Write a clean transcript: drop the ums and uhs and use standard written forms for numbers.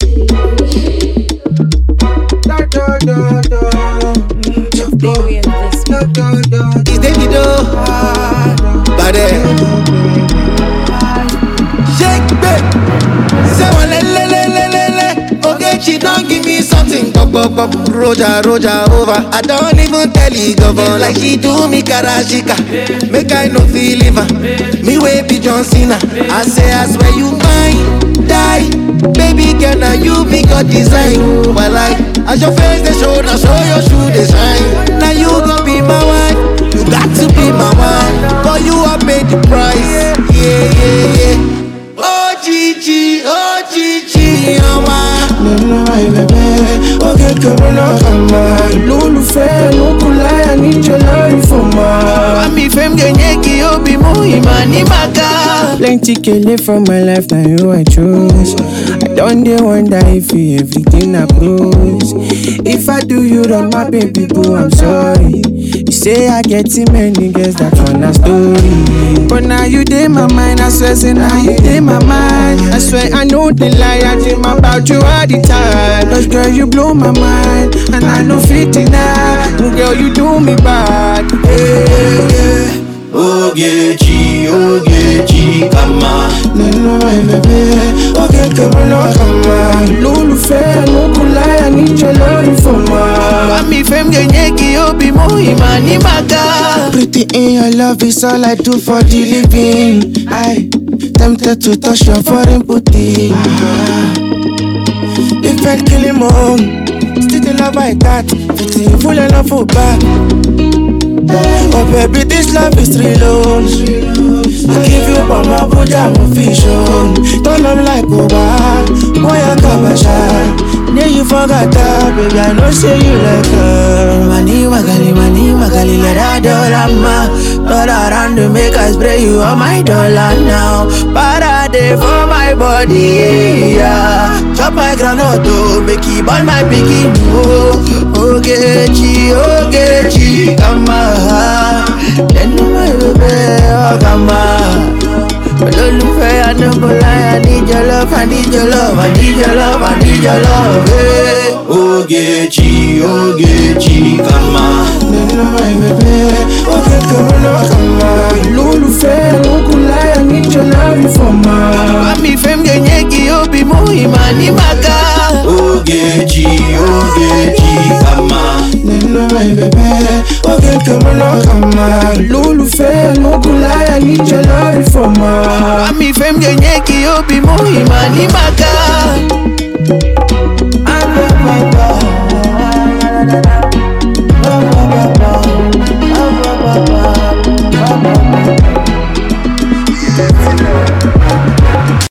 It's Davido, Bade. Shake back. Say one le. Okay, she don't give me something. Pop. Roja over. I don't even tell you govern like she do me karashika. Make I no feel liver. Me way be John Cena. I say I swear you mine, die. Baby girl, now you be God design. But like, as your face they show, now show your shoe they shine. Now you gon' be my wife. You got to be my wife. For you I paid the price. Yeah. Oh Gigi, oh my. No, baby. Okay, come on, Lulu fair, no kulaya, need your love for my. I'm me femme genyeki, obi muhima ni maka. Plenty kele from my life, now you I chose. I don't dare wonder if you everything I close. If I do you wrong, my baby boo, I'm sorry. You say I get too many girls, that's one a story. But now you dey my mind, I swear, say now you dey my mind. I swear I know the lie, I dream about you all the time. Cause girl, you blow my mind, and I know 59. Girl, you do me bad. Yeah. Ogechi, come on. No, baby. Okay, come on. Lulu fair, no kulaya, I need your love for my. Mami femme genyeki, obi muhima ni maka. Pretty in your love is all I do for the living. I tempted to touch your foreign booty. If I kill him on, still the love I got. It's full enough for back. Oh baby, this love is real. I give you my Buddha vision. Turn up like Oba, boy I kabasha. Yeah, you forgot that, baby, I know say you like her. Mani magali, let her dollar. Turn around to make us spray you on my dollar now. Parade for my body, yeah. Chop my granoto, make it burn my piggy. Ogechi, come on. Then my baby, come on. Olólùfẹ́, I no go lie, I need your love, I need your love, I need your love, I need your love. Hey. Ogechi, come on. No, baby. Okay, come on. Olólùfẹ́, no go lie, I need your love for my. Mami femme genyeki, obi muhima ni maka. Ogechi, come on. No, baby. Okay, come on. Olólùfẹ́, no go lie, I need your love for my. Mami femme genyeki, obi muhima ni maka.